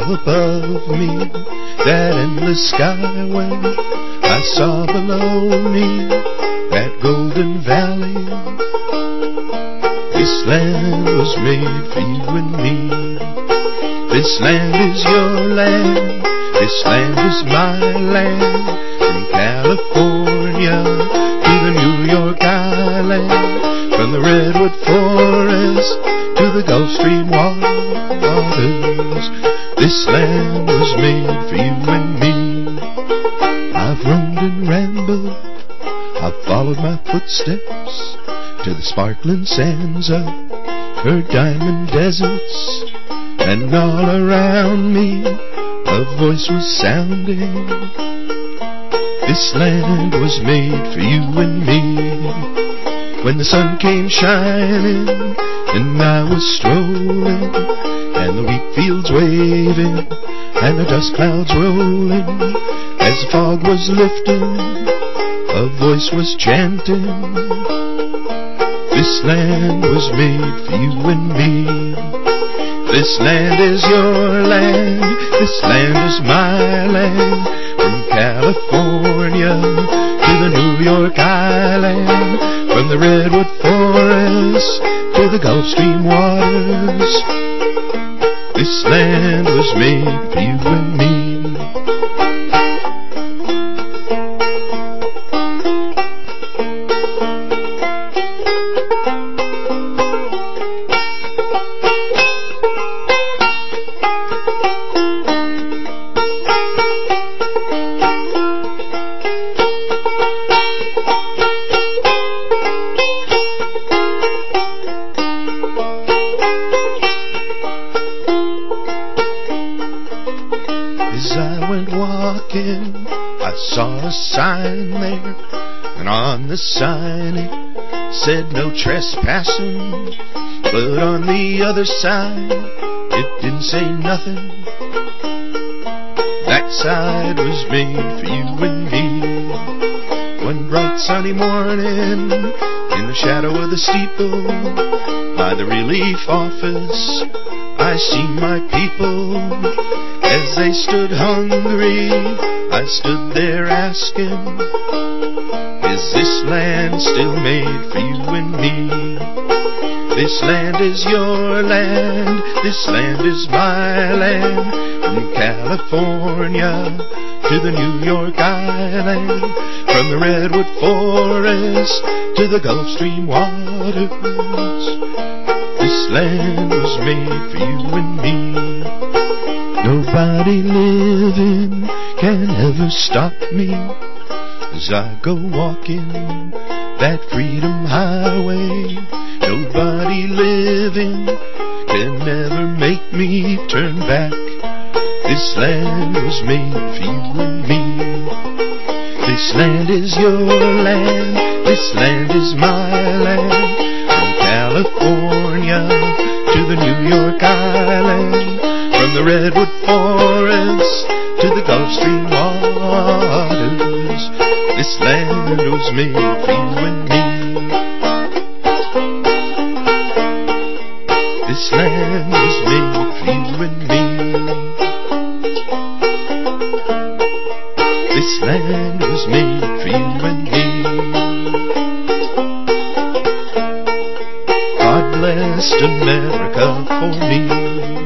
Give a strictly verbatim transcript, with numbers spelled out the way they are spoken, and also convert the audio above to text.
above me that endless skyway. I saw below me that golden valley. This land was made for you and me. This land is your land. This land is my land. From California to the New York Island, from the Redwood Forest to the Gulf Stream waters. This land was made for you and me. I've roamed and rambled, I've followed my footsteps to the sparkling sands of her diamond deserts, and all around me a voice was sounding. This land was made for you and me. When the sun came shining and I was strolling, and the wheat fields waving and the dust clouds rolling, as the fog was lifting, a voice was chanting. This land was made for you and me. This land is your land. This land is my land. From California to the New York Island, from the Redwood Forest to the Gulf Stream waters. This land was made for you and me. As I went walking, I saw a sign there, and on the sign it said no trespassing, but on the other side it didn't say nothing. That side was made for you and me. One bright sunny morning, in the shadow of the steeple by the relief office, I seen my people. As they stood hungry, I stood there asking, is this land still made for you and me? This land is your land. This land is my land. From California to the New York Island, from the Redwood Forest to the Gulf Stream waters. This land was made for you and me. Nobody living can ever stop me as I go walking that freedom highway. Nobody living can ever make me turn back. This land was made for you and me. This land is your land. This land is my land. From California to the New York Island, from the Redwood Forest to the Gulf Stream waters. This land was made for you and me. This land was made for you and me. This land was made for you and me. God blessed America for me.